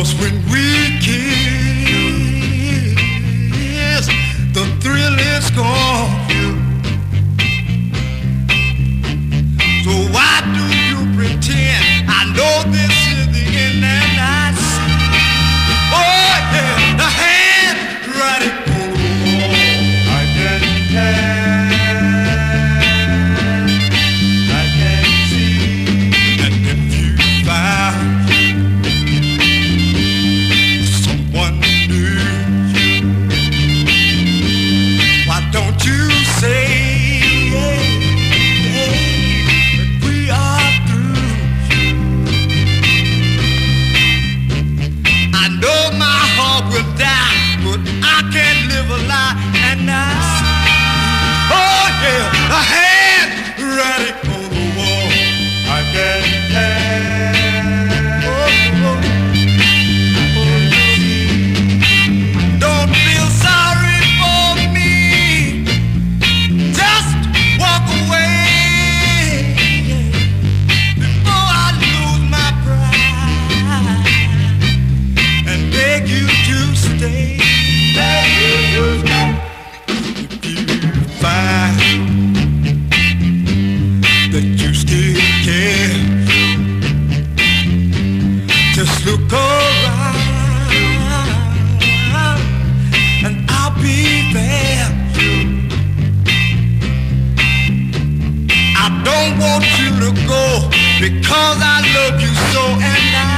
when we kiss, the thrill is gone. So why do you pretend? I know this is the end and I see. Oh yeah, the hand running on the wall. I can see. And if you found someone new, why don't you say that we are through? I know my heart will die, but I can't live a lie. And I see, oh yeah, a hand writing on the wall. I can tell. Don't feel sorry for me. Just walk away before I lose my pride and beg you to stay. If you find that you still care, just look around and I'll be there. I don't want you to go because I love you so, and I